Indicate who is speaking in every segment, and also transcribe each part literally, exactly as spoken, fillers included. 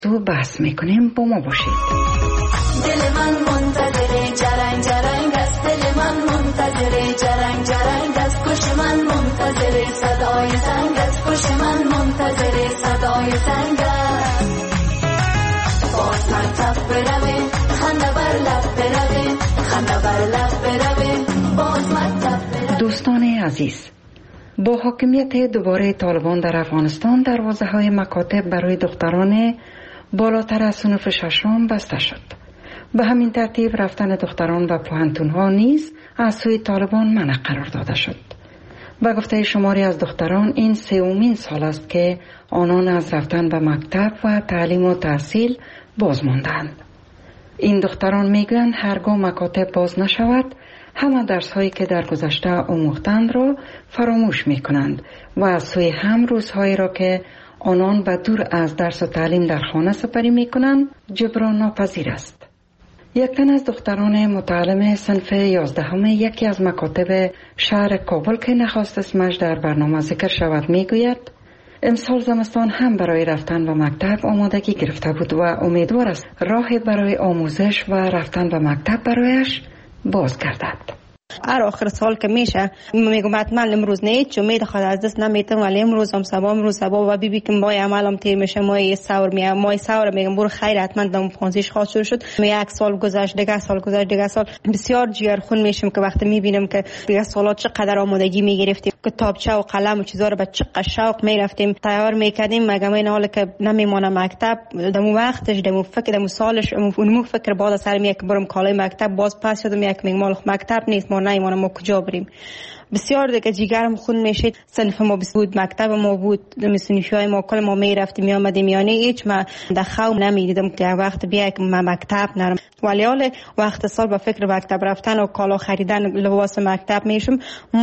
Speaker 1: تو بحث میکنیم، با ما باشید.
Speaker 2: دل من منتظره جرنگ جرنگ است، دل من منتظره جرنگ جرنگ است، گوش من منتظره صدای زنگ است، گوش من منتظره صدای زنگ است. باز مرتب برویم خنده بر لب برویم، خنده بر لب برویم، باز مرتب برویم.
Speaker 1: دوستان عزیز، با حاکمیت دوباره طالبان در افغانستان، دروازه‌های مکاتب برای دختران بالاتر از صنف ششم بسته شد. به همین ترتیب رفتن دختران و پوهنتون‌ها نیز از سوی طالبان منع قرار داده شد. به گفته شماری از دختران، این سومین سال است که آنان از رفتن به مکتب و تعلیم و تحصیل باز ماندند. این دختران میگویند هرگاه مکاتب باز نشود، همه درس‌هایی که در گذشته آموختند را فراموش می‌کنند و از سوی هم روزهایی را که آنان به دور از درس و تعلیم در خانه سپری می‌کنند جبران ناپذیر است. یک تن از دختران متعلم صنف یازدهم یکی از مکاتب شهر کابل که نخواست اسمش در برنامه ذکر شود میگوید امسال زمستان هم برای رفتن به مکتب آمادگی گرفته بود و امیدوار است راه برای آموزش و رفتن به مکتب برایش باز گردد.
Speaker 3: هر آخر سال که میشه میگم حتما امروز نه چون امید خود از دست نمیتم، ولی امروز هم صبح امروز صبح و بی بی که مای عملم تیر میشه، مای سور میام مای سور میگم برو خیر حتما دم پانزیش خواهد شروع شد. می یک سال گذشت دیگه سال گذشت دیگه سال، بسیار جیگرخون میشم که وقتی میبینم که دیگه سالات چقدر آمادگی میگرفتیم، کتابچه و قلم و چیزا رو به چقدر شوق میرفتیم تیار میکردیم. مگم این حالا که نمیمونه مکتب دمو وقتش دمو فکر دمو سالش اونمو فکر بالا سر میاد که برم کالای مکتب باز پس شدم یک میگم مال مکتب نیست ما نمیمونه ما کجا بریم. بسیار دیگه جیگرم خون میشید. صنف ما بود، مکتب ما بود، صنفیای ما کل ما میرفتیم میامدیم، یعنی هیچ ما در خواب نمیدیدم که وقت بیا که ما مکتب نرم. ولی حال وقت سال با فکر مکتب رفتن و کالا خریدن لباس مکتب میشم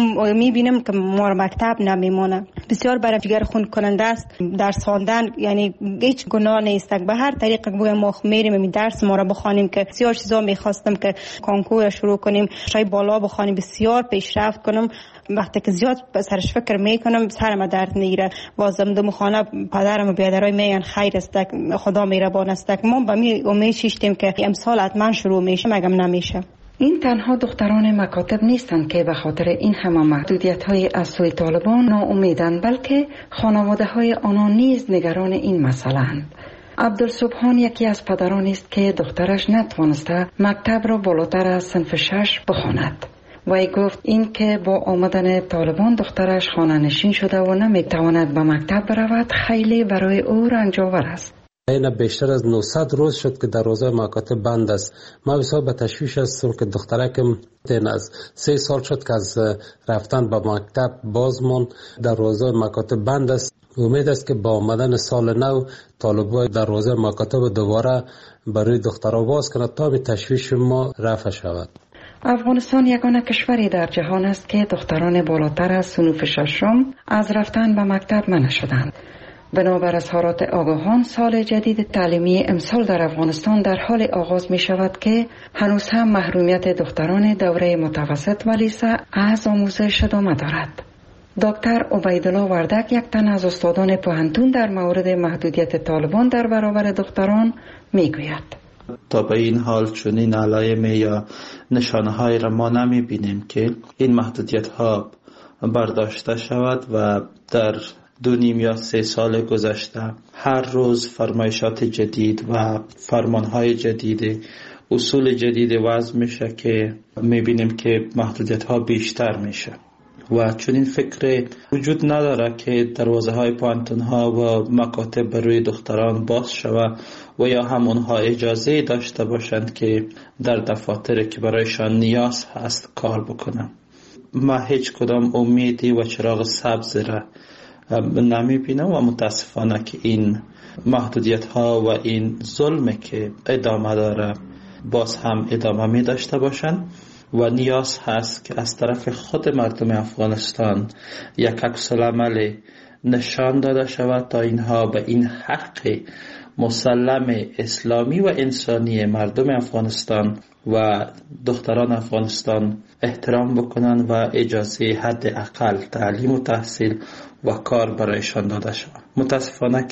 Speaker 3: میبینم که ما مکتب نمیمونه. بسیار برای جیگر خون کننده است درس خواندن، یعنی هیچ گناه نیست. به هر طریق بگم ما میریم می درس ما را بخوانیم که بسیار چیزا میخواستم که کنکور شروع کنیم، شای بالا بخوانیم، بسیار پیشرفت کنم. وقتی که زیاد سرش فکر میکنم سرم درد میگیره. بازم دم خانه پدرم و بیادرای میان خیر است، خدا مهربان است. ما به می امید شیشتیم که امسال حتما شروع میشه، مگم نمیشه.
Speaker 1: این تنها دختران مکاتب نیستند که به خاطر این همه محدودیت‌های از سوی طالبان ناامیدند، بلکه خانواده‌های آنها نیز نگران این مسئله‌اند. عبدالسبحان یکی از پدرانی است که دخترش نتوانسته مکتب را بالاتر از صنف شش بخواند. وی گفت این که با آمدن طالبان دخترش خانه نشین شده و نمیتواند به مکتب برود خیلی برای او رنج‌آور است.
Speaker 4: این بیشتر از نهصد روز شد که دروازه مکاتب بند است. ما بسیار به تشویش هستم که دخترکم دین از سه سال شد که از رفتن به مکتب باز ماند، دروازه مکاتب بند است. امید است که با آمدن سال نو طالبان دروازه مکاتب دوباره برای دخترها باز کنند تا به تشویش ما رفع شود.
Speaker 1: افغانستان یگانه کشوری در جهان است که دختران بالاتر از صنف ششم از رفتن به مکتب منع شدند. بنابر اظهارات آگاهان، سال جدید تعلیمی امسال در افغانستان در حال آغاز می شود که هنوز هم محرومیت دختران دوره متوسط و لیسه از آموزش ادامه دارد. دکتر عبیدالله وردک یک تن از استادان پوهنتون در مورد محدودیت طالبان در برابر دختران می گوید.
Speaker 5: تا به این حال چنین علائمی یا نشانه های را ما نمی بینیم که این محدودیت ها برداشته شود و در دو نیم یا سه سال گذشته هر روز فرمایشات جدید و فرمان های جدید، اصول جدید وضع میشه که می بینیم که محدودیت ها بیشتر میشه و چنین فکر وجود نداره که دروازه های پانتون ها و مکاتب برای دختران باز شود و یا هم اونها اجازه داشته باشند که در دفاتر که برایشان نیاز هست کار بکنن. ما هیچ کدام امیدی و چراغ سبز را نمی بینم و متاسفانه که این محدودیت ها و این ظلم که ادامه داره باز هم ادامه می داشته باشند و نیاز هست که از طرف خود مردم افغانستان یک عکس العمل نشان داده شود تا اینها به این حق مسلم اسلامی و انسانی مردم افغانستان و دختران افغانستان احترام بکنن و اجازه حد اقل تعلیم و تحصیل و کار برایشان داده شود. متاسفانه که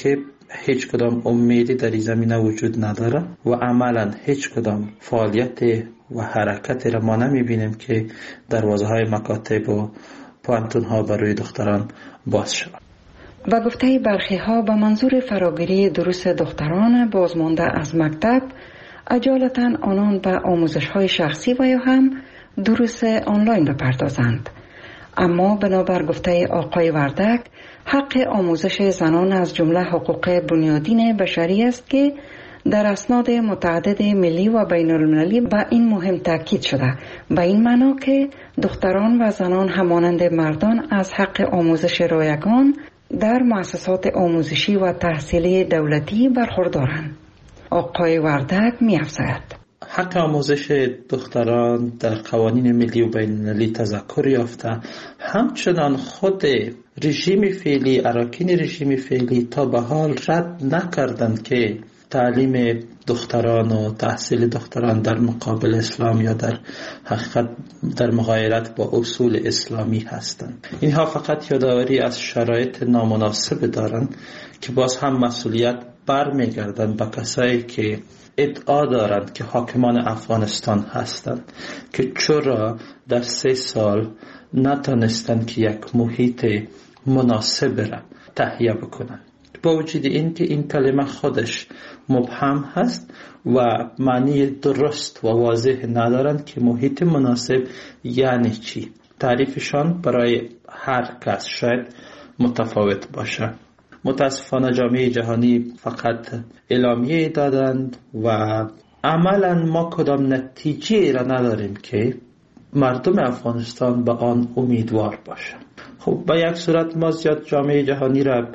Speaker 5: هیچ کدام امیدی در این زمینه وجود نداره و عملا هیچ کدام فعالیت و حرکتی را ما نمیبینیم که دروازه های مکاتب و پانتون ها برای دختران باز شود.
Speaker 1: و گفته برخی ها به منظور فراگیری دروس دختران بازمانده از مکتب، اجالتا آنان به آموزش های شخصی و یا هم دروس آنلاین بپردازند. اما بنابر گفته آقای وردک، حق آموزش زنان از جمله حقوق بنیادین بشری است که در اسناد متعدد ملی و بین المللی به این مهم تاکید شده، به این معنا که دختران و زنان همانند مردان از حق آموزش رایگان در مؤسسات آموزشی و تحصیلی دولتی برخوردارند. آقای وردک می افزاید
Speaker 5: حق آموزش دختران در قوانین ملی و بین المللی تذکر یافته، همچنان خود رژیم فعلی، اراکین رژیم فعلی تا به حال رد نکردند که تعلیم دختران و تحصیل دختران در مقابل اسلام یا در حقیقت در مغایرت با اصول اسلامی هستند. اینها فقط یادآوری از شرایط نامناسب دارند که باز هم مسئولیت برمیگردند به کسایی که ادعا دارند که حاکمان افغانستان هستند که چرا در سه سال نتانستند که یک محیط مناسب را تهیه بکنند. با وجود این که این کلمه خودش مبهم هست و معنی درست و واضح ندارند که محیط مناسب یعنی چی. تعریفشان برای هر کس شاید متفاوت باشه. متاسفانه جامعه جهانی فقط اعلامیه دادند و عملا ما کدام نتیجه را نداریم که مردم افغانستان به آن امیدوار باشند. خب به یک صورت ما زیاد جامعه جهانی را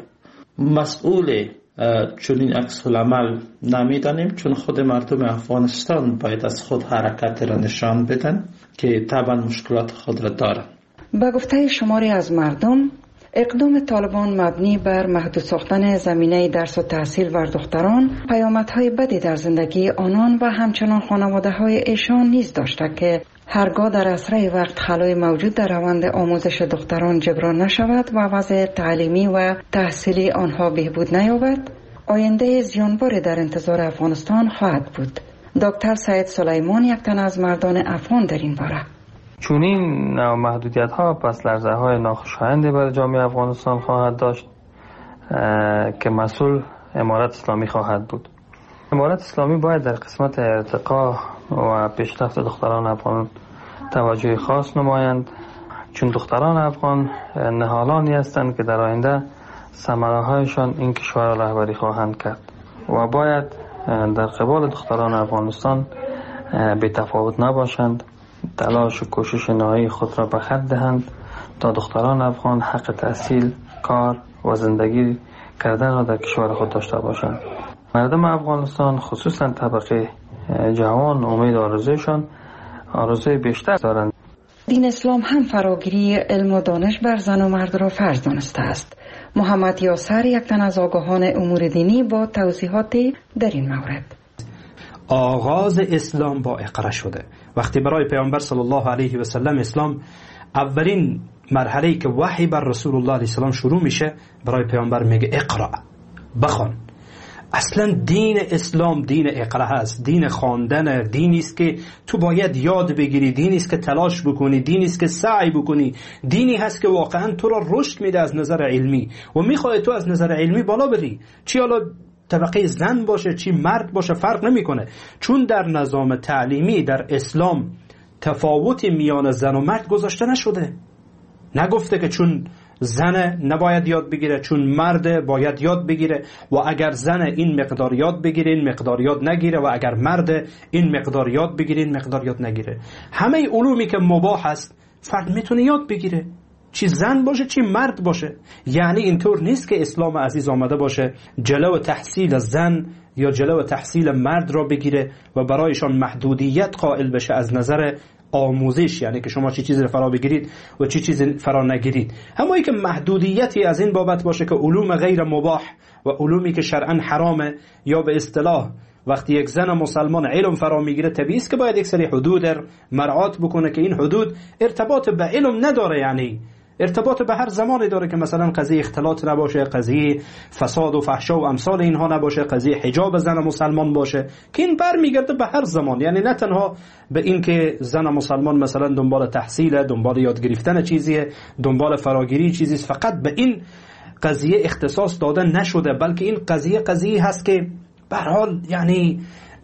Speaker 5: مسئول چنین عکس العمل نمیدانیم، چون خود مردم افغانستان باید از خود حرکت را نشان بدن که طبعا مشکلات خود را دارند.
Speaker 1: به گفته شماری از مردم، اقدام طالبان مبنی بر محدود ساختن زمینه درس و تحصیل بر دختران پیامدهای بدی در زندگی آنان و همچنان خانواده های ایشان نیز داشته که هرگاه در اسرع وقت خلای موجود در روند آموزش دختران جبران نشود و وضع تعلیمی و تحصیلی آنها بهبود نیابد، آینده زیانباری در انتظار افغانستان خواهد بود. دکتر سعید سلیمان یک تن از مردان افغان در این باره:
Speaker 6: چون این محدودیت ها پس لرزه های ناخوشایندی برای جامعه افغانستان خواهد داشت که مسئول امارت اسلامی خواهد بود. امارت اسلامی باید در قسمت ارتقا و پیشرفت دختران افغان توجه خاص نمایند، چون دختران افغان نهالانی هستند که در آینده ثمره هایشان این کشور را رهبری خواهند کرد و باید در قبال دختران افغانستان بی تفاوت نباشند، تلاش و کوشش نهایی خود را به خرج دهند تا دختران افغان حق تحصیل، کار و زندگی کردن را در کشور خود داشته باشند. مردم افغانستان خصوصا طبقه جوان امید آرزویشان آرزوی بیشتر دارند.
Speaker 1: دین اسلام هم فراگیری علم و دانش بر زن و مرد را فرض دانسته است. محمد یاسر یک تن از آگاهان امور دینی با توضیحاتی در این مورد:
Speaker 7: آغاز اسلام با اقرا شده. وقتی برای پیامبر صلی الله علیه و سلم اسلام اولین مرحله که وحی بر رسول الله علیه السلام شروع میشه، برای پیامبر میگه اقرا، بخوان. اصلا دین اسلام دین اقرا هست، دین خواندن، دینی است که تو باید یاد بگیری، دینی است که تلاش بکنی، دینی است که سعی بکنی، دینی هست که واقعا تو را رشد میده از نظر علمی و میخواد تو از نظر علمی بالا بری، چی حالا طبقه زن باشه چی مرد باشه فرق نمیکنه، چون در نظام تعلیمی در اسلام تفاوتی میان زن و مرد گذاشته نشده. نگفته که چون زن نباید یاد بگیره، چون مرد باید یاد بگیره، و اگر زن این مقدار یاد بگیره این مقدار یاد نگیره، و اگر مرد این مقدار یاد بگیره این مقدار یاد نگیره. همه علومی که مباح است فرد میتونه یاد بگیره، چی زن باشه چی مرد باشه. یعنی اینطور نیست که اسلام عزیز آمده باشه جلو تحصیل زن یا جلو تحصیل مرد را بگیره و برایشان محدودیت قائل بشه از نظر آموزش، یعنی که شما چی چیزی فرا بگیرید و چی چیزی فرا نگیرید. اما ای که محدودیتی از این بابت باشه که علوم غیر مباح و علومی که شرعا حرامه، یا به اصطلاح وقتی یک زن مسلمان علم فرا میگیره طبیعی است که باید یک سری حدود مراعات بکنه که این حدود ارتباط به علم نداره، یعنی ارتباط به هر زمانی داره که مثلا قضیه اختلاط نباشه، قضیه فساد و فحشا و امثال اینها نباشه، قضیه حجاب زن مسلمان باشه، که این برمیگرده به هر زمان. یعنی نه تنها به این که زن مسلمان مثلا دنبال تحصیل، دنبال یاد گرفتن چیزیه، دنبال فراگیری چیزی، فقط به این قضیه اختصاص داده نشده، بلکه این قضیه قضیه هست که به هر حال یعنی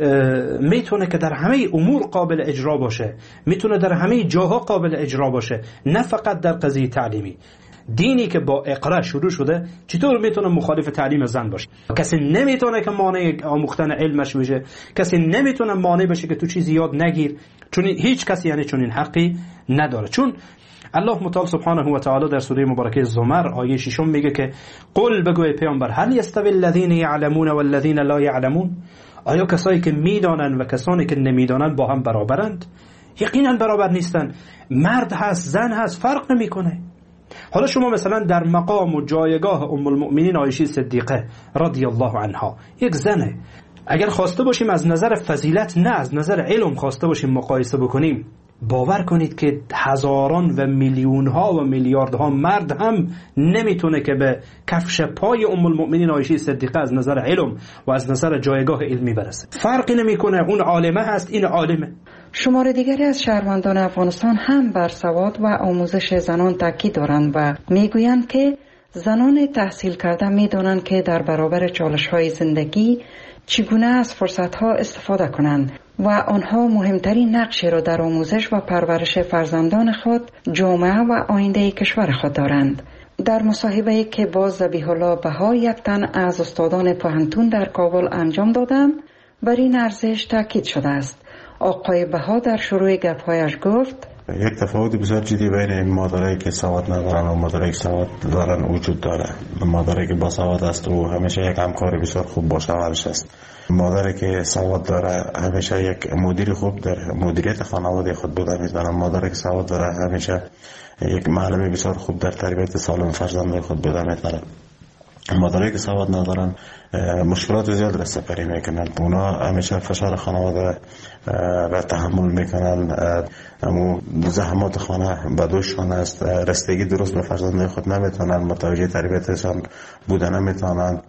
Speaker 7: میتونه که در همه امور قابل اجرا باشه، میتونه در همه جاها قابل اجرا باشه، نه فقط در قضیه تعلیمی. دینی که با اقرا شروع شده چطور میتونه مخالف تعلیم زن باشه؟ کسی نمیتونه که مانع آموختن علمش بشه، کسی نمیتونه مانع بشه که تو چیزی یاد نگیر، چون هیچ کسی یعنی چون این حقی نداره. چون الله متعال سبحانه و تعالی در سوره مبارکه زمر آیه ششم میگه که قل بگو ای پیامبر هل یستوی الذین یعلمون والذین لا یعلمون، آیا کسایی که میدانند و کسانی که نمیدانند با هم برابرند؟ یقینا برابر نیستن. مرد هست زن هست فرق نمیکنه. حالا شما مثلا در مقام و جایگاه ام المؤمنین عایشه صدیقه رضی الله عنها، یک زنه، اگر خواسته باشیم از نظر فضیلت نه از نظر علم خواسته باشیم مقایسه بکنیم، باور کنید که هزاران و میلیون ها و میلیاردها مرد هم نمیتونه که به کفش پای ام المؤمنین عایشه صدیقه از نظر علم و از نظر جایگاه علمی برسه. فرقی نمیکنه، اون عالمه هست این عالمه.
Speaker 1: شمار دیگری از شهروندان افغانستان هم بر سواد و آموزش زنان تاکید دارند و میگویند که زنان تحصیل کرده میدونند که در برابر چالش‌های زندگی چگونه از فرصت‌ها استفاده کنند و آنها مهمترین نقشی را در آموزش و پرورش فرزندان خود، جامعه و آینده کشور خود دارند. در مصاحبه‌ای که با ذبیح الله بها یک تن از استادان پوهنتون در کابل انجام دادم، بر این ارزش تاکید شده است. آقای بها در شروع گپ‌هایش گفت
Speaker 8: یک تفاوت بسیار جدی بین مادرایی که سواد ندارن و مادرایی که سواد دارن وجود داره. مادری که با سواد است و همیشه یک همکار بسیار خوب با شوهرش است. مادری که سواد داره همیشه یک مدیر خوب در مدیریت خانواده خود بوده میتونه. مادری که سواد داره همیشه یک معلم بسیار خوب در تربیت سالم فرزندان خود بوده میتونه. مادرایی که سواد ندارن مشکلات زیاد را سپری میکنن. اونا همیشه فشار خانواده را تحمل میکنن، امو زحمات خانه به دوششان است، رسیدگی درست به فرزندان خود نمیتونن، متوجه تربیتشان بودن نمیتونن،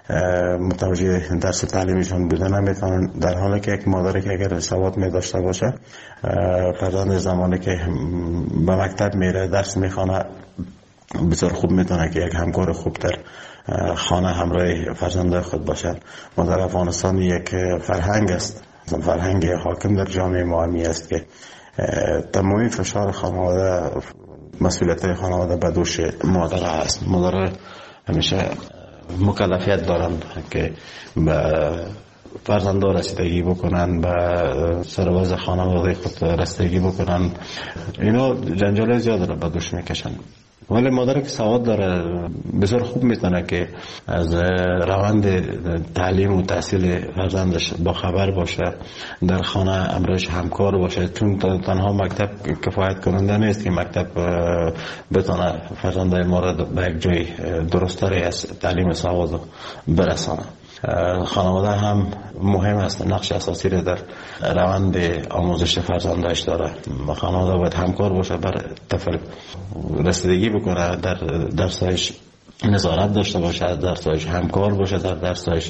Speaker 8: متوجه درس تعلیمیشان بودن نمیتونن. در حالی که یک مادری که اگر سواد می داشته باشه، فرزند زمانی که به مکتب میره درس میخونه بسیار خوب میتونه که یک همکار خوب در خانه همراه فرزندان خود باشد. ما در افغانستان یک فرهنگ است، فرهنگ حاکم در جامعه ما همی است که تمامی فشار خانواده، مسئولیت خانواده به دوش مادر است. مادر همیشه مکلفیت دارند که به فرزندان رسیدگی بکنن، به سرباز خانواده خود رسیدگی بکنن. اینا جنجال زیاد را به دوش میکشن. ولی مادر که سواد داره بسیار خوب میتونه که از روند تعلیم و تحصیل فرزندش با خبر باشه، در خانه امرش همکار باشه، چون تنها مکتب کفایت کننده نیست که مکتب بتونه فرزندای ما را به یک جای درست‌تری از تعلیم سواد برسانه. خانواده هم مهم است، نقش اساسی را در روند آموزش فرزندش داره. خانواده باید همکار باشه، بر طفل رسیدگی بکنه، در درسش نظارت داشته باشه، درسش همکار باشه، در درسش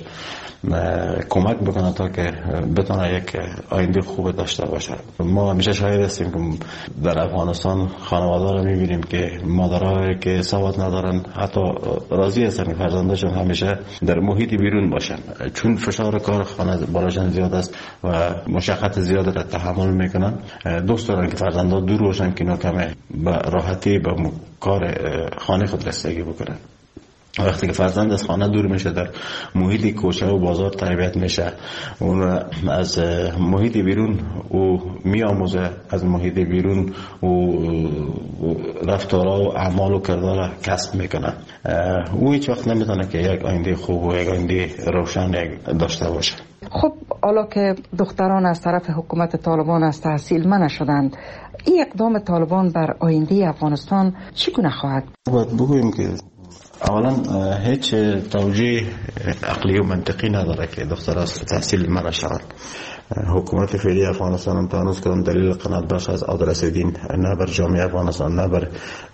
Speaker 8: کمک بکنه تا که بتونه یک آینده خوب داشته باشه. ما همیشه شاهد هستیم که در افغانستان خانواده رو میبینیم که مادرایی که سواد ندارن حتی راضی هستن که فرزندشون همیشه در محیط بیرون باشن، چون فشار کار خانه بالاشان زیاد است و مشقت زیاد را تحمل میکنن. دوست دارن که فرزندان دور باشن که اینا کمه به راحتی به کار خانه خود رسیدگی بکنن. وقتی که فرزند از خانه دور میشه، در محیط کوچه و بازار تربیت میشه، اون از محیط بیرون او میآموزه، از محیط بیرون او رفتارها و اعمال و کردار کسب میکنه. او هیچ وقت نمیتونه که یک آینده خوب و یک آینده روشن داشته باشه.
Speaker 1: خب حالا که دختران از طرف حکومت طالبان از تحصیل منع شدند، این اقدام طالبان بر آینده افغانستان چگونه خواهد؟
Speaker 8: باید بگوییم که اولا هیچ توجیه عقلی و منطقی نداره که دختر از تحصیل منع شود. حکومت فعلی افغانستان هم تا هنوز کدام دلیل قناعت بخش از عاد رسیدین نه بر جامعه افغانستان نه بر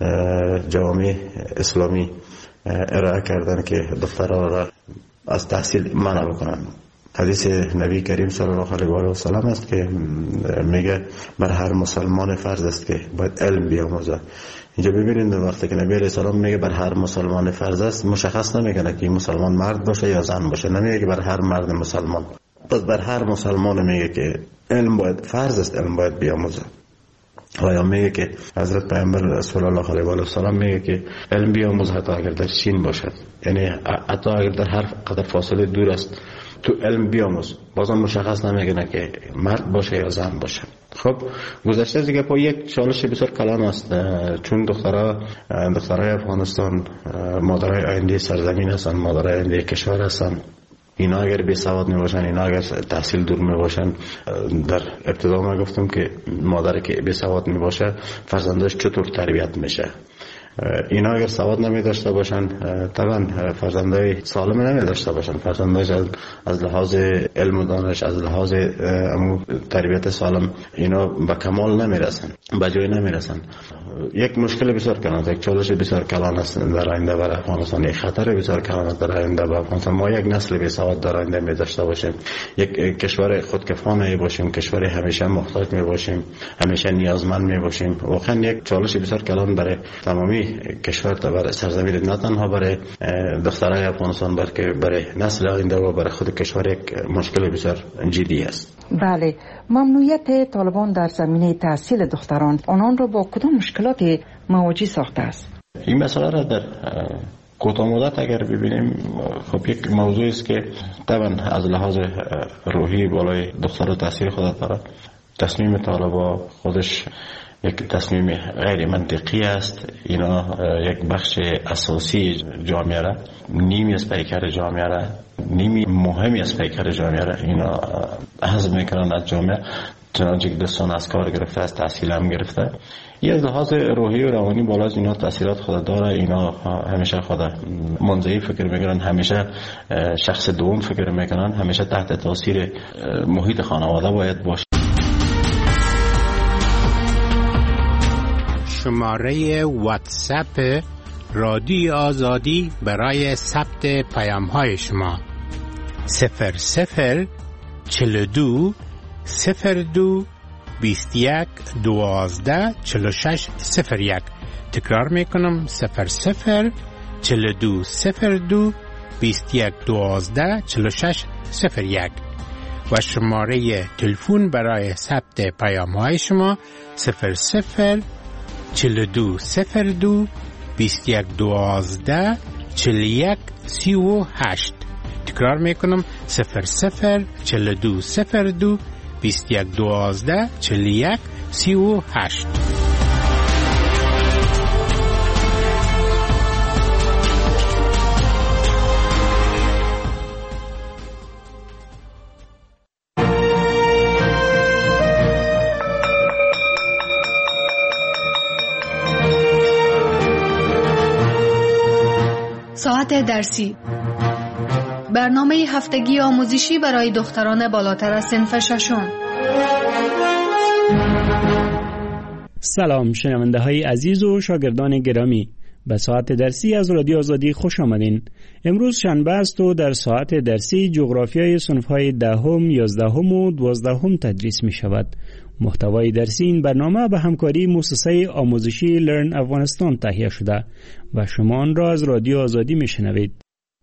Speaker 8: جامعه اسلامی ارائه کردن که دخترها را از تحصیل منع بکنن. حدیث نبی کریم صلی الله علیه و سلم است که میگه بر هر مسلمان فرض است که باید علم بیاموزه. اینجا ببینید وقتی که نبی علیه السلام میگه بر هر مسلمان فرض است، مشخص نمیکنه که مسلمان مرد باشه یا زن باشه، نمیگه که بر هر مرد مسلمان. پس بر هر مسلمان میگه که علم باید فرض است، علم باید بیاموزه. و یا میگه که حضرت پیامبر صلی الله علیه و سلم میگه که علم بیاموزه حتی اگر در چین باشد، یعنی حتی اگر در هر قدر فاصله دور است تو علم بیاموز. بازم مشخص نمیکنه که مرد باشه یا زن باشه. خب گذشته دیگه با یک چالش بسیار کلان است، چون دخترها دخترای افغانستان مادرای آینده سرزمین هستند، مادرای آینده کشور هستند. اینا اگر بی سواد می باشن، اینا اگر تحصیل دور می باشن، در ابتدا ما گفتم که مادری که بی سواد می باشه فرزندش چطور تربیت میشه. اینا اگر سواد نمی داشته باشن طبعا فرزندای سالم نمی داشته باشن، فرزندایش از لحاظ علم و دانش، از لحاظ تربیت سالم اینا به کمال نمی رسن، به جای نمی رسن. یک مشکل بسیار کلان، یک چالش بسیار کلان است در آینده برای افغانستان، یک خطر بسیار کلان است در آینده برای افغانستان. ما یک نسل بی سواد در آینده می داشته باشیم، یک کشور خودکفا می باشیم، کشور همیشه محتاج می باشیم، همیشه نیازمند می باشیم. واقعا یک چالش بسیار کلان برای تمامی کشور تا برای سرزمین، نه تنها برای دخترای افغانستان بلکه برای نسل آینده و برای خود کشور یک مشکل بسیار جدی است.
Speaker 1: بله، ممنوعیت طالبان در زمینه تحصیل دختران آنان را با کدام مشکلاتی مواجه ساخته است؟
Speaker 8: این مسئله را در کوتاه مدت اگر ببینیم، خب یک موضوع است که طبعا از لحاظ روحی بالای دخترها تاثیر خود داره. تصمیم طالبان خودش یک تصمیم غیر منطقی است. اینا یک بخش اساسی جامعه را، نیمی از پیکر جامعه را، نیمی مهمی از پیکر جامعه را اینا حذف میکنن از جامعه، چنانچه که دستان از کار گرفته، از تحصیل هم گرفته. یه از لحاظ روحی و روانی بالا از اینا تاثیرات خود داره. اینا همیشه خود منزوی فکر میکنن، همیشه شخص دوم فکر میکنن، همیشه تحت تاثیر محیط خانواده باید باشه.
Speaker 9: شماره واتساپ رادیو آزادی برای ثبت پیام های شما صفر صفر چل دو صفر دو بیست یک دوازده چل شش صفر یک. تکرار میکنم صفر صفر چل دو صفر دو بیست یک دوازده چل شش صفر یک و شماره تلفن برای ثبت پیام های شما صفر صفر چل دو صفر دو بیست یک دوازده چل یک سی و هشت. تکرار میکنم صفر صفر چل دو صفر دو بیست یک دوازده چل یک سی و هشت.
Speaker 10: ساعت درسی، برنامه هفتگی آموزشی برای دختران بالاتر از صنف ششم.
Speaker 11: سلام شنونده های عزیز و شاگردان گرامی، به ساعت درسی از رادیو آزادی خوش آمدین. امروز شنبه است و در ساعت درسی جغرافیای صنف‌های دهم، یازدهم و دوازدهم تدریس می شود. محتوای درسی این برنامه به همکاری مؤسسه آموزشی لرن افغانستان تهیه شده و شما آن را از رادیو آزادی می شنوید.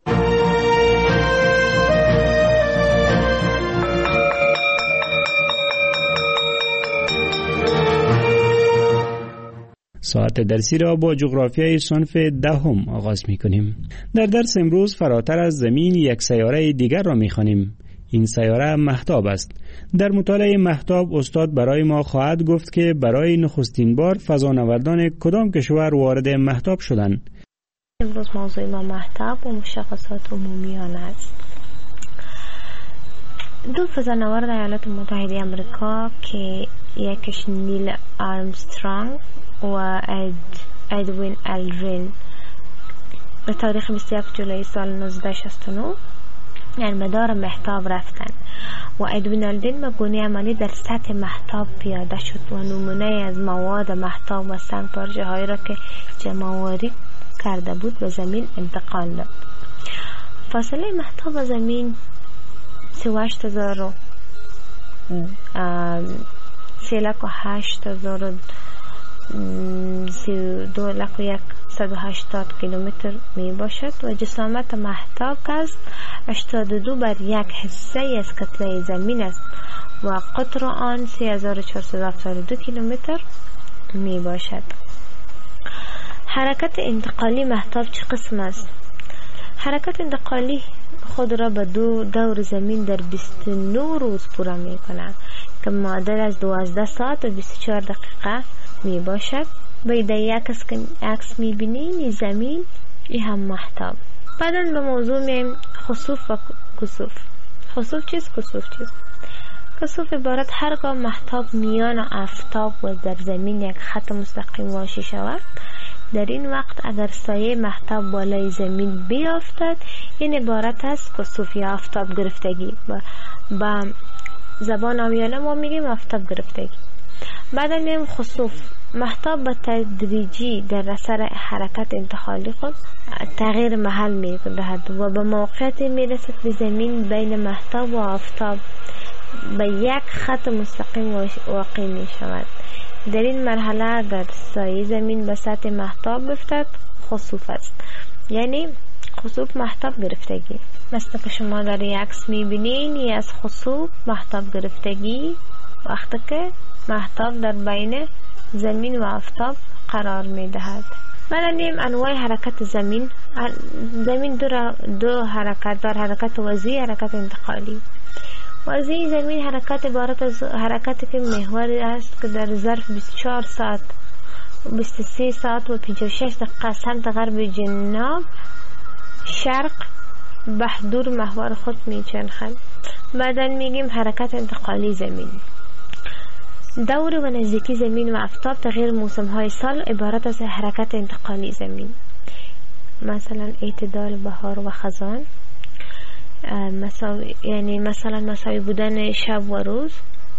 Speaker 11: ساعت درسی را با جغرافیای صنف دهم آغاز می کنیم. در درس امروز فراتر از زمین یک سیاره دیگر را می خوانیم. این سیاره مهتاب است. در مطالعه مهتاب استاد برای ما خواهد گفت که برای نخستین بار فضانوردان کدام کشور وارد مهتاب شدند.
Speaker 12: امروز موضوع ما مهتاب و مشخصات عمومیان است. دو فضانورد ایالات متحده آمریکا که یکیش نیل آرمسترانگ و اد ادوین الدرین به تاریخ بیست و یک جولای سال نوزده شصت و نه یعنی مدار مهتاب رفتن و ادوین الدین به گونه عملی در سطح مهتاب پیاده شد و نمونه از مواد مهتاب و سنگ پارچه هایی را که جمع‌آوری کرده بود به زمین انتقال داد. فاصله مهتاب و زمین سی و هشت هزار و سی لک و هشت هزار و سی و دو لک و یک صد و هشتاد کیلومتر می باشد و جسامت مهتاب از هشتاد و دو بر یک حصه از کتله زمین است و قطر آن سه هزار و چهارصد و هفتاد و دو کیلومتر می باشد. حرکت انتقالی مهتاب چه قسم است؟ حرکت انتقالی خود را به دو دور زمین در بیست و نه روز پورا می کند که معادل از دوازده ساعت و بیست و چهار دقیقه می باشد. باید یک عکس می بینید زمین ای هم مهتاب. بعدا به موضوع می خسوف و کسوف. خسوف چیست؟ کسوف چیست؟ کسوف عبارت هرگاه مهتاب میان آفتاب و در زمین یک خط مستقیم واژه شود، در این وقت اگر سایه مهتاب بالای زمین بیافتد این عبارت است کسوف یا آفتاب گرفتگی. با زبان عامیانه ما میگیم آفتاب گرفتگی. بعد میگیم خسوف. مهتاب به تدریجی در اثر حرکت انتقالی خود تغییر محل می‌دهد و به موقعیتی میرسد به زمین بین مهتاب و آفتاب به یک خط مستقیم واقع می شود. در این مرحله اگر سایه زمین به سطح مهتاب بیفتد خسوف است، یعنی خسوف مهتاب گرفتگی. مثل که شما در یک عکس می بینین ی از خسوف مهتاب گرفتگی وقتی که مهتاب در بین زمین و آفتاب قرار می دهد. بعدیم انواع حرکت زمین. زمین دو, دو حرکت دار، حرکت وضعی، حرکت انتقالی. وضعی زمین حرکت عبارت از حرکتی که محور است که در ظرف بیست و چهار ساعت بیست و سه ساعت و پنجاه و شش دقیقه سمت غرب جنوب شرق بهدور محور خود میچرخد. بعدا میگیم حرکت انتقالی زمین. دور و نزدیکی زمین و آفتاب تغییر موسم های سال عبارت از حرکت انتقالی زمین. مثلا اعتدال بهار و خزان، مساوی، یعنی مثلا مساوی بودن شب و روز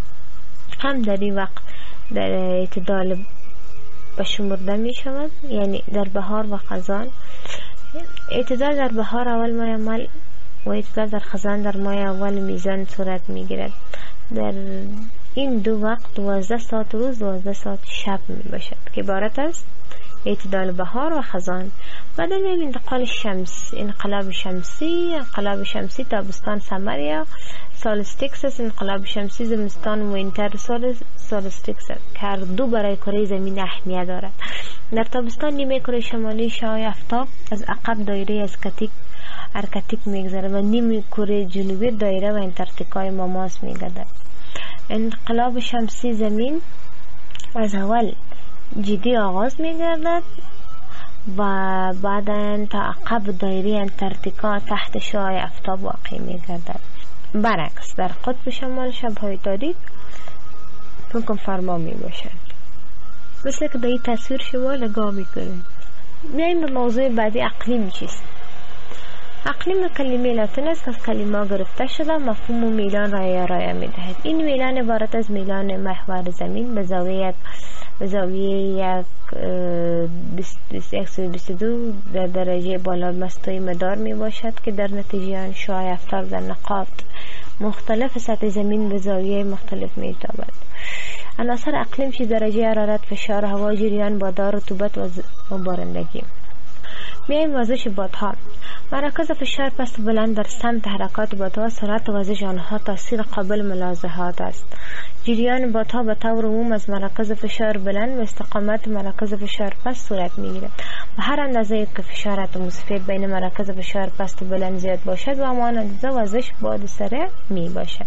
Speaker 12: هم در این وقت در اعتدال بشمرده می شود. یعنی در بهار و خزان اعتدال در بهار اول ماه عمل و اعتدال در خزان در ماه اول میزان صورت می گیرد. در این دو وقت دوازده ساعت روز دوازده ساعت شب می باشد که عبارت است اعتدال بهار و خزان. بعد میگیم انتقال شمس، انقلاب شمسی. انقلاب شمسی تابستان سمر یا سولستیکس، انقلاب شمسی زمستان وینتر سولستیکس که هر دو برای کره زمین اهمیت دارد. در تابستان نیمه کره شمالی شعاع آفتاب از عقب دایره اسکاتیک ارکتیک میگذره و نیمه کره جنوبی دایره و انتارکتیکای ماماس میگذره. انقلاب شمسی زمین از اول جدی آغاز میگردد و بعداً تا عقب دایره انتارکتیکا تحت شعاع آفتاب واقع میگردد. برعکس در قطب شمال شب‌های تاریک حکم فرما می باشد. مثل که در این تصویر شما نگاه میکنید. میایم به موضوع بعدی اقلیم چیست؟ اقلیم کلمه لاتین است از کلمه گرفته شده مفهوم میلان را ارائه میدهد. این میلان عبارت از میلان محور زمین به زاویه به زاویه یک بیست و دو در درجه بالا مستوی مدار می باشد که در نتیجه آن شعاع آفتاب در نقاط مختلف سطح زمین به زاویه مختلف می تابد. عناصر اقلیم چی درجه حرارت، فشار هوا، جریان بادار، رطوبت و بارندگی. میایم وزش بادها. مرکز فشار پست بلند در سمت حرکات بادها سرعت وزش آنها تاثیر قابل ملاحظات است. جریان بادها به طور عموم از مرکز فشار بلند و استقامت مرکز فشار پست صورت میگیرد و هر اندازه که فشار اتمسفر بین مرکز فشار پست و بلند زیاد باشد و همان اندازه وزش باد سریع می باشد.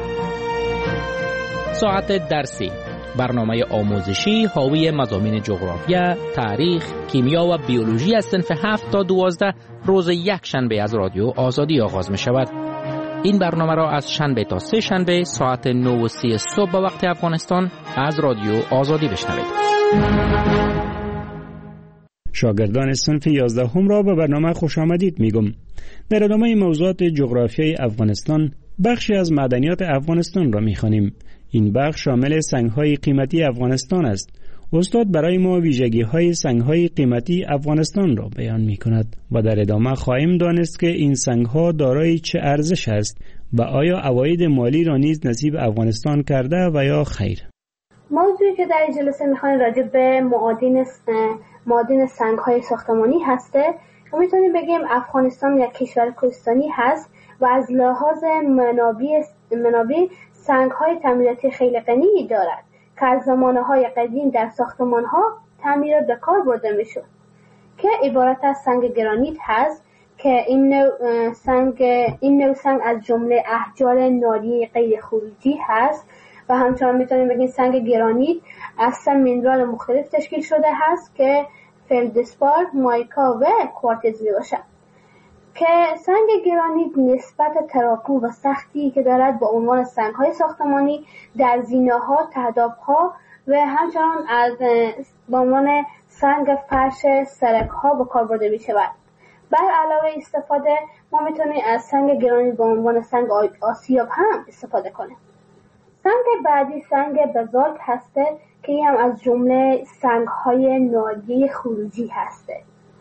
Speaker 13: ساعت درسی، برنامه آموزشی حاوی مضامین جغرافیا، تاریخ، کیمیا و بیولوژی از صنف هفت تا دوازده روز یک شنبه از رادیو آزادی آغاز می شود. این برنامه را از شنبه تا سه شنبه ساعت نه و سی صبح به وقت افغانستان از رادیو آزادی بشنوید.
Speaker 11: شاگردان صنف یازدهم را به برنامه خوش آمدید میگم. در ادامه موضوعات جغرافیای افغانستان بخشی از معدنیات افغانستان را میخوانیم. این بخش شامل سنگ‌های قیمتی افغانستان است. استاد برای ما ویژگی‌های سنگ‌های قیمتی افغانستان را بیان می‌کند و در ادامه خواهیم دانست که این سنگ‌ها دارای چه ارزش است و آیا عواید مالی را نیز نصیب افغانستان کرده و یا خیر.
Speaker 14: موضوعی که در این جلسه می‌خوایم راجع به معادن معادن سنگ‌های ساختمانی هسته و می‌تونیم بگیم افغانستان یک کشور کوهستانی هست و از لحاظ منابع منابع سنگ‌های تعمیراتی خیلی غنی دارد که از زمانه‌های قدیم در ساختمان‌ها تعمیرات به کار برده می‌شد که عبارت از سنگ گرانیت هست که این نوع سنگ این نوع سنگ از جمله احجار ناریه غیر خروجی هست و همچنان می‌تونیم بگیم سنگ گرانیت از سه مینرال مختلف تشکیل شده هست که فلدسپار، مایکا و کوارتز میباشد که سنگ گرانیت نسبت تراکم و سختی که دارد با عنوان سنگ‌های ساختمانی در زینه‌ها، تهداب‌ها و همچنان از با عنوان سنگ فرش سرک‌ها به کار برده می‌شود. بر علاوه استفاده ما می‌تونیم از سنگ گرانیت به عنوان سنگ آسیاب هم استفاده کنیم. سنگ بعدی سنگ بزالت هسته که این هم از جمله سنگ‌های ناریه خروجی هسته.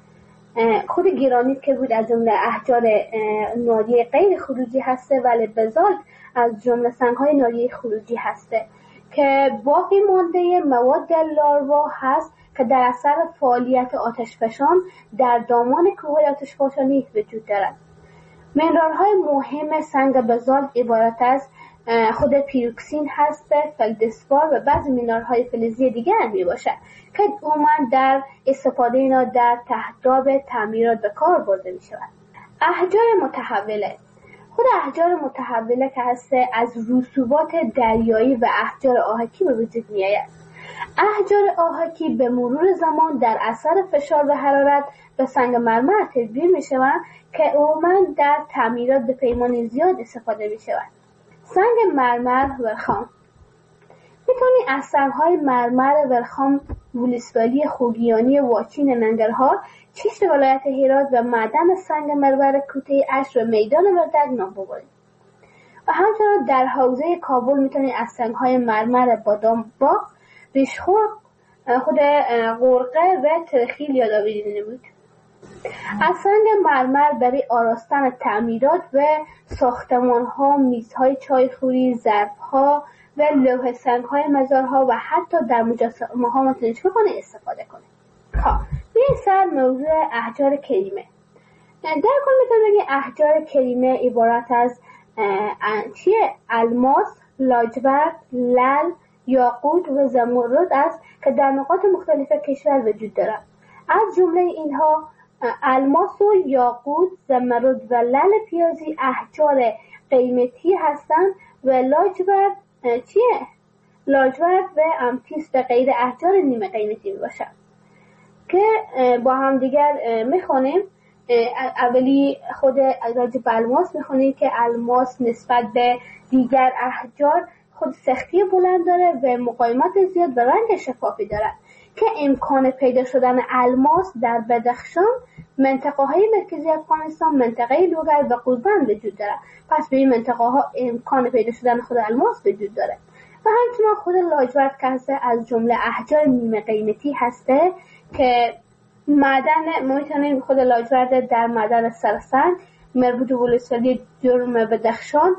Speaker 14: خود گرانیت که بود از جمله احجار ناریه غیر خروجی هسته ولی بزالت از جمله سنگ‌های ناریه خروجی هسته که باقی مانده مواد لاروا هست که در اثر فعالیت آتشفشان در دامان کوه‌های آتشفشانی وجود دارد. منرال‌های مهم سنگ بزالت عبارت از خود پیروکسین هست، فلدسپار و بعضی مینرال‌های فلزی دیگر می باشد که عموما در استفاده اینا در تهداب تعمیرات به کار برده می شود. احجار متحوله خود احجار متحوله که هست از رسوبات دریایی و احجار آهکی به وجود می آید. احجار آهکی به مرور زمان در اثر فشار و حرارت به سنگ مرمر تبدیل می شوند که عموما در تعمیرات به پیمان زیاد استفاده می شود. سنگ مرمر ورخام میتونی از سنگ‌های مرمر ورخام ولسوالی خوگیانی واچین ننگرهار، چشت ولایت هرات و معدن سنگ مرمر کوته اش و میدان وردگ نام ببرید. و همچنان در حوزه کابل میتونی از سنگ‌های مرمر بادام باغ، ریشخور، خود قرقه و ترخیل یادآوری نمود. از سنگ مرمر برای آراستن تعمیرات و ساختمان‌ها، میزهای چایخوری، ظرف‌ها و لوح سنگ‌های مزارها و حتی در مجسمه‌ها میتونید استفاده کنید. خب بیاین سر موضوع احجار کریمه. در کل میتونم بگم احجار کریمه عبارت از چیه؟ الماس، لاجورد، لعل، یاقوت و زمرد است که در نقاط مختلف کشور وجود دارد. از جمله اینها الماس و یاقوت، زمرد و لعل پیازی احجار قیمتی هستند و لاجورد چیه؟ لاجورد و امتیست و غیر احجار نیمه قیمتی میباشند که با هم دیگر میخونیم. اولی خود راجع به الماس میخونیم که الماس نسبت به دیگر احجار خود سختی بلند داره و مقاومت زیاد و رنگ شفافی دارد که امکان پیدا شدن الماس در بدخشان، منطقه های مرکزی افغانستان، منطقه لوگر و قوربند وجود دارد. پس به این منطقه ها امکان پیدا شدن خود الماس وجود داره. و همچنان خود لاجورد که هسته از جمله احجار نیمه قیمتی هسته که معدن ما میتونیم خود لاجورد در معدن سرسنگ مربوط به ولسوالی جرم بدخشان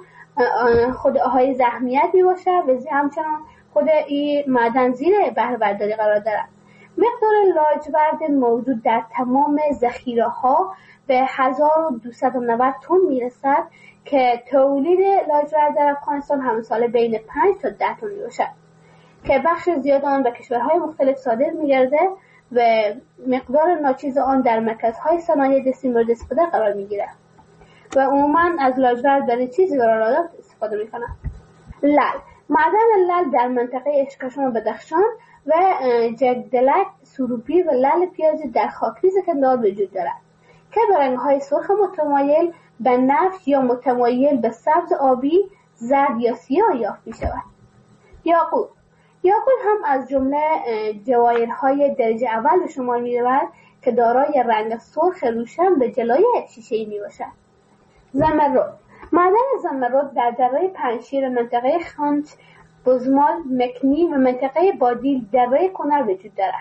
Speaker 14: خود آهای زحمیت می باشه و همچنان خود این معدن زیر بهره برداری قرار دارد. مقدار لاجورد موجود در تمام ذخیره ها به هزار و دویست و نود تن میرسد که تولید لاجورد در افغانستان همه ساله بین پنج تا ده تن میباشد که بخش زیاد آن به کشورهای مختلف صادر میگرده و مقدار ناچیز آن در مرکزهای صنایع دستی مورد استفاده قرار میگیرد و عموما از لاجورد برای چیزی قرارداد استفاده میکنند. لعل معدن لعل در منطقه اشکشان و بدخشان و جگدلک، سروبی و لعل پیازی در خاکریز کندهار وجود دارد که به رنگ‌های سرخ متمایل به نفت یا متمایل به سبز آبی، زرد یا سیاه یافت می‌شود. یاقوت یاقوت هم از جمله جواهرهای درجه اول به شمار می‌رود که که دارای رنگ سرخ روشن به جلوی شیشه‌ای میباشد. زمرد. معدن زمرد در دره پنشیر، منطقه خانچ، بزمال، مکنی و منطقه بادیل دره کنر وجود دارد.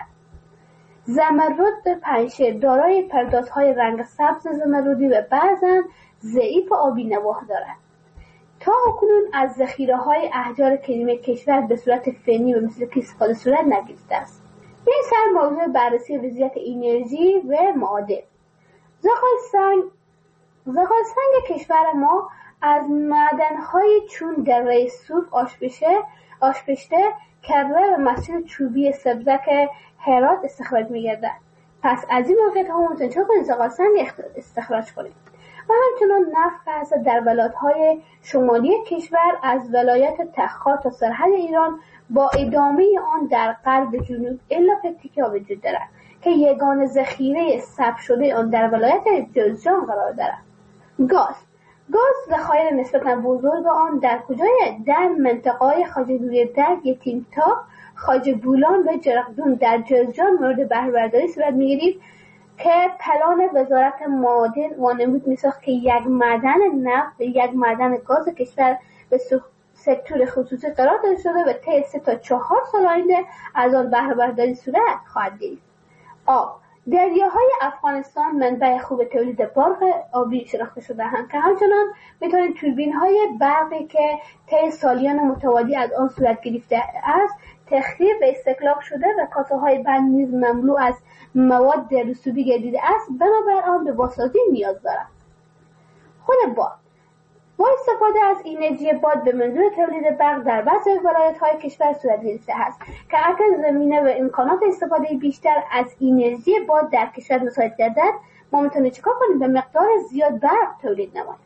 Speaker 14: زمرد پنشیر دارای پردازهای رنگ سبز زمردی و بعضاً ضعیف آبی نواح دارد. تا اکنون از ذخیره‌های احجار کریمی کشور به صورت فنی و مثل که استفاده صورت نگرفته است. این سر موضوع بررسی وضعیت انرژی و معادن. زغال سنگ زغال سنگ کشور ما از معدن‌های چون دره صوف، آشپشه، آشپشته، کره و مسجد چوبی سبزک هرات استخراج می‌گردد. پس از این موقعیت ها ممکن چه کنید زغال سنگ استخراج کنید. و همچنان نفت که هست در ولایت‌های شمالی کشور از ولایت تخار تا سرحد ایران با ادامه آن در غرب جنوب الا پکتیکا وجود دارد که یگانه ذخیره ثبت شده آن در ولایت جوزجان قرار دارد. گاز گاز ذخایر نسبتاً بزرگ آن در کجای در منطقه‌های خواجه نوری‌درگ، یتیم‌تاق، خواجه بولان و جرقدون در جوزجان مورد بهره‌برداری صورت می‌گیرد که پلان وزارت معادن وانمود می‌ساخت که یک معدن نفت و یک معدن گاز کشور به سکتور خصوصی قرار داده شده و طی سه تا چهار سال آینده از آن بهره‌برداری صورت خواهد گرفت. آب دریاهای افغانستان منبع خوب تولید برق آبی شناخته شده‌اند که همچنان می‌توانند توربین‌های برقی که طی سالیان متوالی از آن صورت گرفته است تخریب و استهلاک شده و کاسه‌های بند نیز مملو از مواد رسوبی گردیده است، بنابر آن به بازسازی نیاز دارد. خود باد با استفاده از انرژی باد به منظور تولید برق در بعضی ولایت‌های کشور صورت گرفته است که اگر زمینه و امکانات استفاده بیشتر از انرژی باد در کشور مساعد گردد، ما میتونیم چیکار کنیم؟ به مقدار زیاد برق تولید نماییم.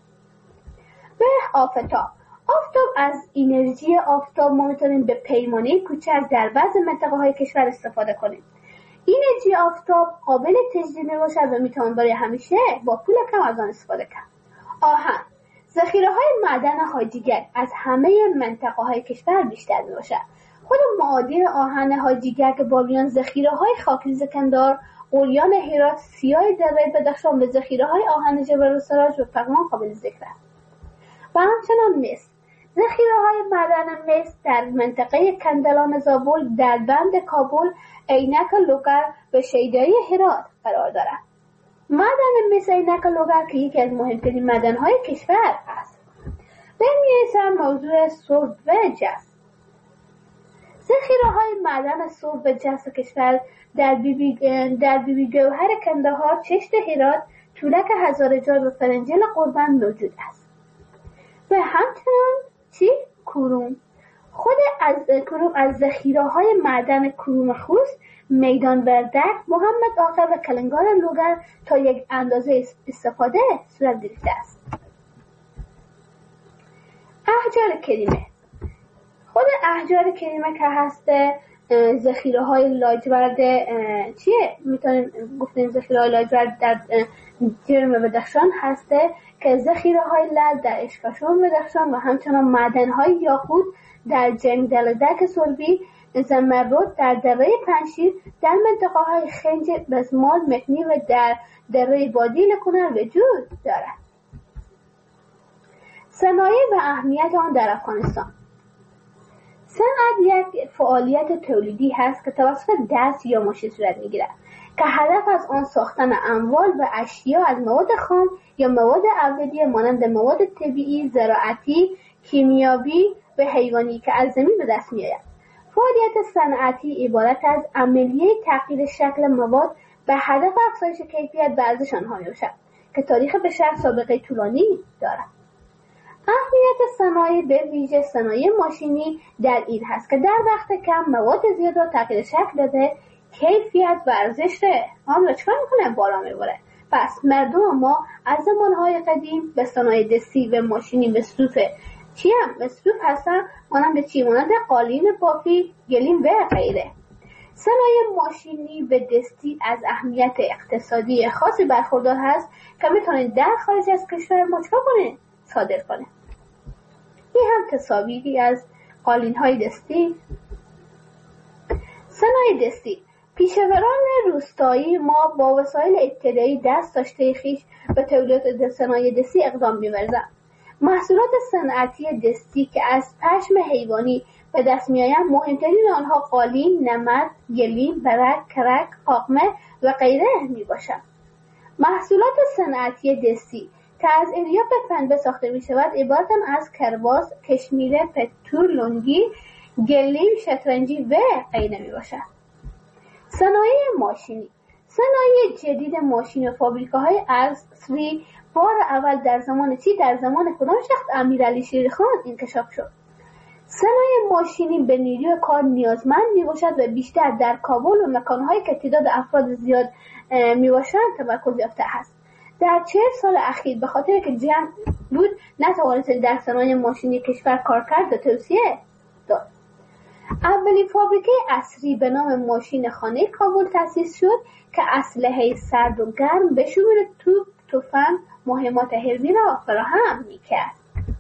Speaker 14: به آفتاب آفتاب از انرژی آفتاب ما میتونیم به پیمانه کوچک در بعضی منطقه‌های کشور استفاده کنیم. انرژی آفتاب قابل تجدید نباشد و میتوان برای همیشه با پول کم از آن استفاده کرد. آهن ذخیره‌های معدن حاجیگر از همه منطقه‌های کشور بیشتر میباشد. خود معادن آهن حاجیگر که بامیان، ذخیره‌های خاکریز کندار، اوریان هرات، سیاه دره بدخشان و ذخیره‌های آهن جبل السراج و پغمان قابل ذکر است. و همچنان مس ذخیره‌های معدن مس در منطقه کندلان زابل، در بند کابل، عینک لوگر و شیدایی هرات قرار دارد. معدن مس عینک لوگر که یکی از مهمترین معدن‌های کشور است. به میرسم موضوع سرب و جس. ذخیره‌های معدن سرب و جس کشور در بیبی در بیبی گوهر کندهار، چشت هرات، طولک هزارجان و فرنجل قربان موجود است. و همچنان چی؟ کروم. خود از کروم از ذخیره‌های معدن کروم خوست، میدان وردک، محمد آقا و کلنگار لوگر تا یک اندازه استفاده صورت گرفته است. احجار کریمه خود احجار کریمه که هست ذخیره‌های لاجورد چیه؟ میتونیم گفتیم ذخیره‌های لاجورد در جرم بدخشان هسته که ذخیره‌های لعل در اشکاشون بدخشان و همچنان معدن‌های یاقوت در جنگدلدک سربی، زمرد در دره پنشیر، در منطقه‌های خنج، بزمال، مکنی و در دره بادیل کنر وجود دارد. صنایع و اهمیت آن در افغانستان. صنعت یک فعالیت تولیدی هست که توسط دست یا ماشین صورت می‌گیرد که هدف از آن ساختن اموال و اشیا از مواد خام یا مواد اولیه مانند مواد طبیعی، زراعتی، کیمیاوی و حیوانی که از زمین به دست می‌آید. فعالیت صنعتی عبارت از عملیه تغییر شکل مواد به هدف افزایش کیفیت و ارزش آنها می‌باشد که تاریخ بشر سابقه طولانی دارد. اهمیت صنایع به ویژه صنایع ماشینی در این هست که در وقت کم مواد زیاد را تغییر شکل داده، کیفیت و ارزش آن را چکار میکنه؟ بالا میبره. پس مردم ما از زمانهای قدیم به صنایع دستی و ماشینی مصروف چی هم؟ مصروف هستن مانند چی؟ مانند قالین، بافی، گلیم و غیره. صنایع ماشینی و دستی از اهمیت اقتصادی خاصی برخوردار هست که میتونید در خارج از کشور ما چکار کنه؟ صادر کنه. این هم تصاویری از قالین های دستی. صنایع دستی پیشوران روستایی ما با وسایل ابتدایی دست داشته خویش به تولید صنایع دستی اقدام می‌ورزند. محصولات صنعتی دستی که از پشم حیوانی به دست می‌آیند مهمترین آنها قالین، نمد، گلیم، برک، کرک، قاقمه و غیره میباشند. محصولات صنعتی دستی که از الیاف پنبه ساخته می‌شود عبارتند از کرباس، کشمیره، پتور، لنگی، گلیم، شطرنجی و غیره میباشد. صنایع ماشینی صنایع جدید ماشین و فابریکاهای عصری بار اول در زمان چی در زمان کدام شخص؟ امیرعلی شیرخان انکشاف شد. صنایع ماشینی به نیروی کار نیازمند میباشد و بیشتر در کابل و مکانهایی که تعداد افراد زیاد میباشند تمرکز یافته است. در چهل سال اخیر به خاطر که جمع بود نتوانست در صنایع ماشینی کشور کار کرد و توسعه داد. اولین فابریکه عصری به نام ماشین خانه کابل تأسیس شد که اسلحه سرد و گرم به شمول توپ، تفنگ، مهمات حربی را فراهم می‌کرد.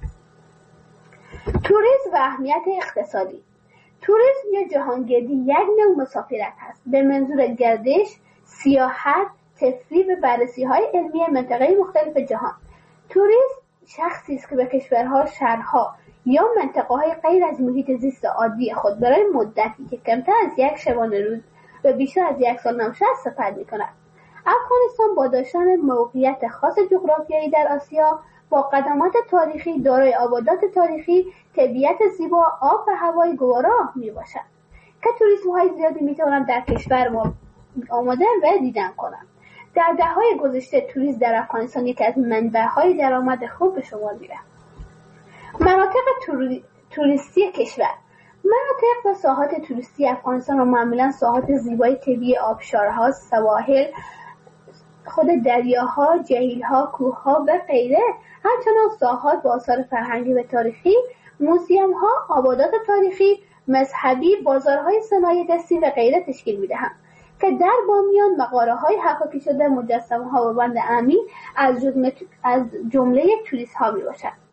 Speaker 14: توریسم و اهمیت اقتصادی. توریسم یا جهانگردی یک نوع مسافرت است به منظور گردش، سیاحت، تفریح و بررسی‌های علمی مناطق مختلف جهان. توریست شخصی است که به کشورها، شهرها یا منطقه‌های غیر از محیط زیست عادی خود برای مدتی که کمتر از یک شبانه روز و بیشتر از یک سال نباشد سفر می‌کند. افغانستان با داشتن موقعیت خاص جغرافیایی در آسیا با قدمات تاریخی دارای آبادات تاریخی، طبیعت زیبا، آب و هوای گوارا میباشد که توریست‌های زیادی میتوانند در کشور ما آمدن و دیدن کنند. در دهه‌های گذشته توریسم در افغانستان یکی از منبع‌های درآمد خوب به شمار می‌رفت. مناطق توری... توریستی کشور. مناطق و ساحات توریستی افغانستان را معمولاً ساحات زیبای طبیعی آبشارها، سواحل، خود دریاها، جهیل‌ها، کوه‌ها و غیره، همچنان ساحات با آثار فرهنگی و تاریخی، موزیم‌ها، آبادات تاریخی، مذهبی، بازارهای صنایع دستی و غیره تشکیل می‌دهند که در بامیان مغاره‌های حکاکی شده، مجسمه‌ها و بند امی از جمله از جمله توریست‌ها میباشد.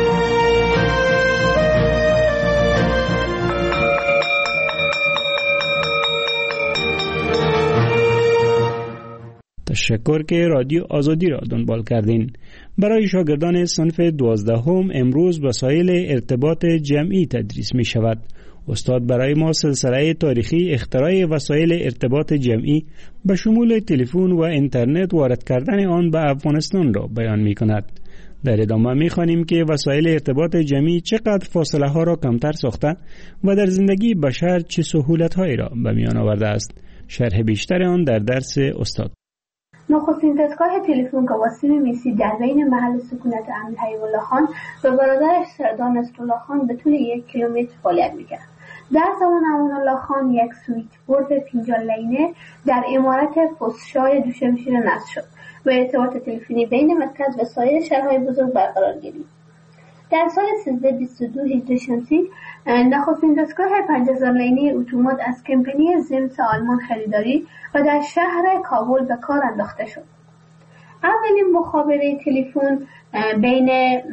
Speaker 11: تشکر که رادیو آزادی را دنبال کردین. برای شاگردان صنف دوازدهم امروز وسایل ارتباط جمعی تدریس می شود. استاد برای ما سلسله تاریخی اختراع وسایل ارتباط جمعی به شمول تلفن و اینترنت وارد کردن آن به افغانستان را بیان می کند. در ادامه می خوانیم که وسایل ارتباط جمعی چقدر فاصله ها را کمتر ساخته و در زندگی بشر چه سهولت هایی را به میان آورده است. شرح بیشتر آن در درس استاد.
Speaker 14: نخستین دستگاه تلفن که واسیم میسی در بین محل سکونت امیر حبیب الله خان و برادرش سردار نصرالله خان به طول یک کیلومتر فعالیت میکرد. در زمان امان الله خان یک سویچ بورد پنجاه لینه در عمارت فسشای دوشمشیر نصب شد و ارتباط تلفنی بین مرکز و سایر شهرهای بزرگ برقرار گردید. در سال سیزده بیست و دو هجری شمسی نخستین دستگاه پنج هزار لینه اتومات از کمپانی زمس آلمان خریداری و در شهر کابل به کار انداخته شد. اولین مخابره تلفن بین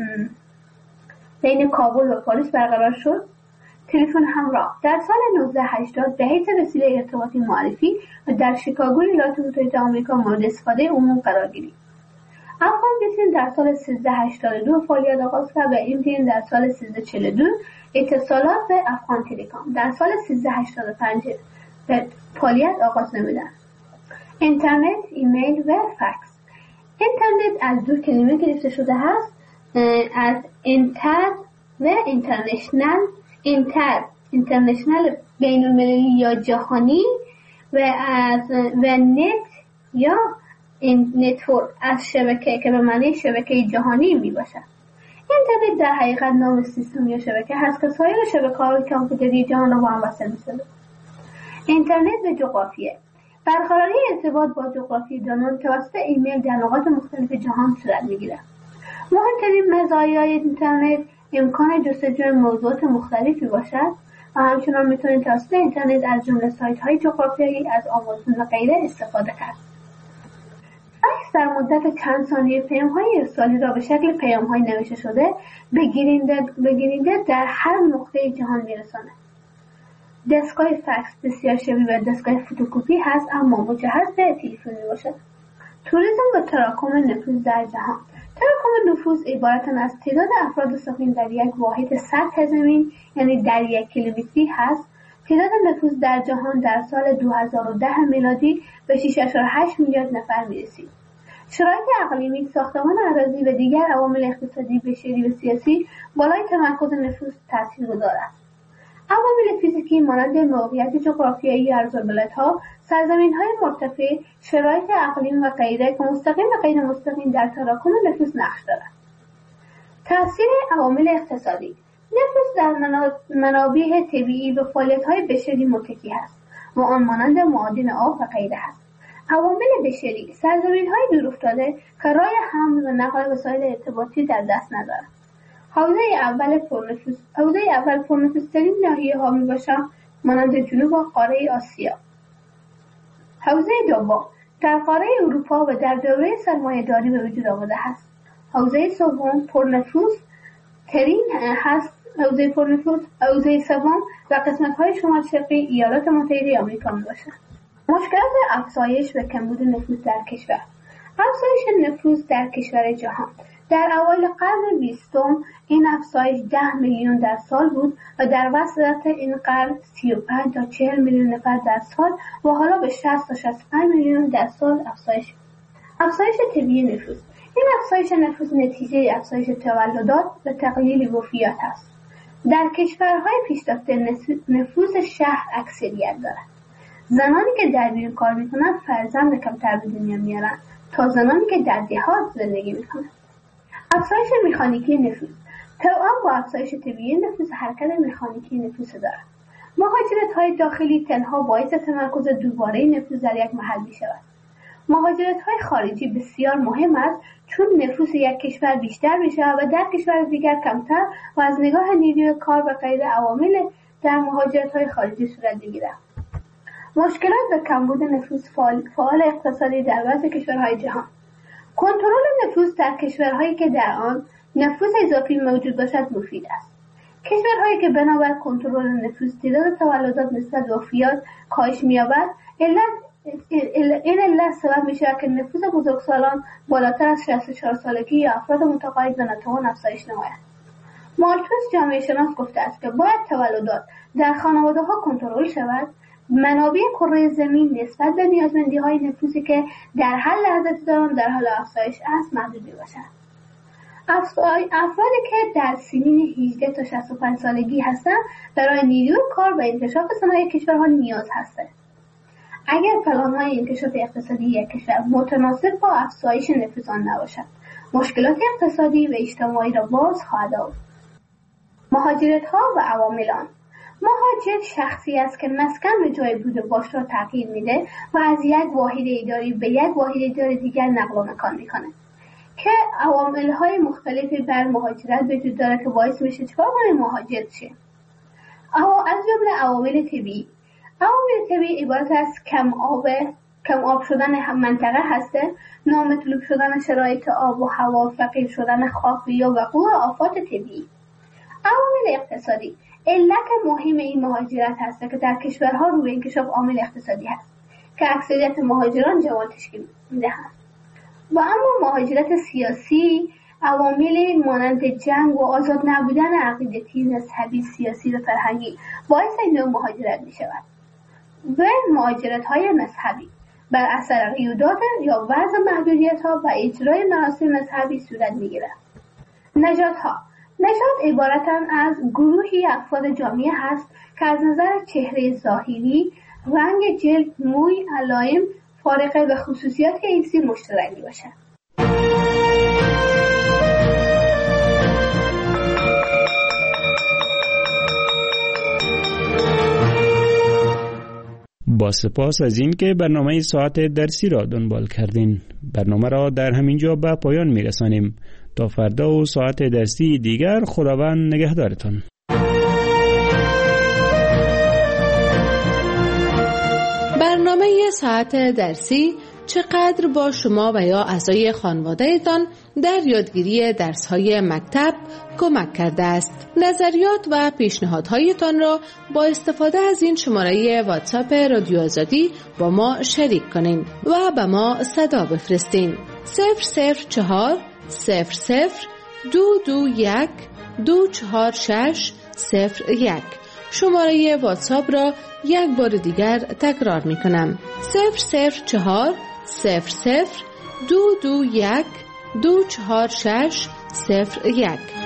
Speaker 14: بین کابل و پاریس برقرار شد. تلفن همراه در سال نوزده هشتاد به حیث وسیله ارتباطی معرفی و در شیکاگو ایالات متحده آمریکا مورد استفاده عموم قرار گرفت. افغان بیسین در سال سیزده هشتاد و دو فعالیت آغاز کرد و امتین در سال سیزده چهل و دو اتصالات به افغان تلکام در سال سیزده هشتاد و پنج به فعالیت آغاز نمودند. اینترنت، ایمیل و فکس. اینترنت از دو کلمه گرفته شده است، از اینتر و اینترنشنال. اینتر اینترنشنال بین المللی یا جهانی و از و نت یا این نتورک از شبکه که به معنی شبکه جهانی می باشد. اینترنت در حقیقت نام سیستم یا شبکه هست که سایر شبکه‌های کامپیوتری جهان را با هم وصل می‌سازد. اینترنت و جغرافیه. برقراری ارتباط با جغرافی‌دانان توسط ایمیل در نقاط مختلف جهان صورت می‌گیرد. مهمترین مزایای اینترنت امکان جستجوی موضوعات مختلفی باشد و همچنان می‌توانید توسط اینترنت از جمله سایت‌های جغرافیایی از آمازون و غیره استفاده کرد. فکس در مدت چند ثانیه پیام‌های ارسالی را به شکل پیام‌های نوشته شده به گیرنده به گیرنده در هر نقطه جهان می‌رساند. دستگاه فکس بسیار شبیه به دستگاه فتوکپی هست اما مجهز به تلفن میباشد. توریسم و تراکم نفوذ در جهان. تراکم نفوذ عبارت از تعداد افراد ساکن در یک واحد سطح زمین یعنی در یک کیلومتری هست. تعداد نفوذ در جهان در سال دو هزار و ده میلادی به شش ممیز هشت میلیارد نفر میرسید. شرایط اقلیمی، ساختمان اراضی و دیگر عوامل اقتصادی، بشری و سیاسی بالای تمرکز نفوذ تاثیرگذار است. عوامل فیزیکی مانند موقعیت جغرافیایی ارزالبلدها، سرزمین‌های مرتفع، شرایط اقلیم و غیره که مستقیم و غیر مستقیم در تراکم نفوذ نقش دارند. تأثیر عوامل اقتصادی. نفوذ در منابع طبیعی و فعالیت‌های بشری متکی است و آن مانند معادن آب و غیره است. عوامل بشری، سرزمین‌های دورافتاده که راه حمل و نقل وسایل ارتباطی در دست ندارند. حوزه اول پرنفوذ حوزه اول پرنفوذترین ناحیه‌ها میباشند مانند جنوب و قاره آسیا. حوزه دوم در قاره اروپا و در دوره سرمایه‌داری به وجود آمده است. حوزه سوم پرنفوذ ترین هست حوزه پرنفوذ حوزه سوم و قسمت‌های شمال شرقی ایالات متحده آمریکا میباشند. مشکلات افزایش و کمبود نفوذ در کشور. افزایش نفوذ در کشور جهان. در اوایل قرن بیستم این افزایش ده میلیون در سال بود و در وسط این قرن سی و پنج تا چهل میلیون نفر در سال و حالا به شصت تا شصت و پنج میلیون در سال افزایش. افزایش طبیعی نفوذ. این افزایش نفوذ نتیجه افزایش تولدات و تقلیل وفیات است. در کشورهای پیشرفته نفوذ شهر اکثریت دارد. زنانی که در بیرون کار میکنند فرزند کمتر به دنیا میارند تا زنانی که در دهات زندگی میکنند. افزایش مکانیکی نفوذ. توأم با افزایش طبیعی نفوذ حرکت مکانیکی نفوذ دارد. مهاجرت‌های داخلی تنها باعث تمرکز دوباره نفوذ در یک محل می‌شود. مهاجرت‌های خارجی بسیار مهم است چون نفوذ یک کشور بیشتر می‌شود و در کشور دیگر کمتر و از نگاه نیروی کار و غیره عوامل در مهاجرت‌های خارجی صورت می‌گیرد. مشکلات و کمبود نفوذ فعال اقتصادی در بعضی کشورهای جهان. کنترل نفوذ در کشورهایی که در آن نفوذ اضافی موجود باشد مفید است. کشورهایی که بنابر کنترل نفوذ تعداد تولدات نسبت به وفیات کاهش می‌یابد، این علت سبب می‌شود که نفوذ بزرگسالان بالاتر از شصت و چهار سالگی یا افراد متقاعد و ناتوان افزایش نماید. مالتوس جامعه شناس گفته است که باید تولدات در خانواده‌ها کنترل شود. منابع کره زمین نسبت به نیازمندی‌های نفوذی که در هر لحظه دارند در حال افزایش است محدود می‌باشند. افرادی که در سنین هجده تا شصت و پنج سالگی هستند برای نیروی کار و انکشاف صنایع کشورها نیاز هستند. اگر پلان‌های انکشاف اقتصادی یک کشور متناسب با افزایش نفوذ آن نباشد، مشکلات اقتصادی و اجتماعی را باز خواهد آورد. مهاجرت‌ها و عوامل آن. مهاجر شخصی است که مسکن به جای بود باش را تغییر میده و از یک واحد اداری به یک واحد اداری دیگر نقل و مکان میکنه که عوامل‌های مختلفی بر مهاجرت وجود داره که باعث میشه چیکار کنه مهاجر شه. اما از جمله عوامل طبیعی. عوامل طبیعی عبارت از کم آب کم آب شدن منطقه هسته، نامطلوب شدن شرایط آب و هوا، فقیر شدن خاک یا وقوع آفات طبیعی. عوامل اقتصادی. علت مهم این مهاجرت هست که در کشورها روی انکشاف عامل اقتصادی هست که اکثریت مهاجران جوان تشکیل میدهند. و اما مهاجرت سیاسی عوامل مانند جنگ و آزاد نبودن عقیدتی، مذهبی، سیاسی و فرهنگی باعث این نوع مهاجرت می شود. و مهاجرت های مذهبی بر اثر قیودات یا وضع محدودیت ها و اجرای مراسم مذهبی صورت می گیرد. نژاد ها نژاد عبارتند از گروهی افراد جامعه هست که از نظر چهره ظاهری، رنگ جلد، موی، علائم فارقه و خصوصیات جنسی مشترک میباشند.
Speaker 11: با سپاس از این که برنامه ساعت درسی را دنبال کردین. برنامه را در همین جا به پایان میرسانیم. تا فردا و ساعت درسی دیگر خداوند نگهدارتان.
Speaker 10: برنامه ساعت درسی
Speaker 15: چقدر با شما و یا اعضای خانواده‌تان در یادگیری درس‌های مکتب کمک کرده است. نظریات و پیشنهادهایتان را با استفاده از این شماره واتساپ رادیو آزادی با ما شریک کنین و به ما صدا بفرستین. صفر صفر چهار صفر صفر دو دو یک دو چهار شش صفر یک. شماره واتساپ را یک بار دیگر تکرار می کنم. صفر صفر چهار صفر صفر دو دو یک دو چهار شش صفر یک.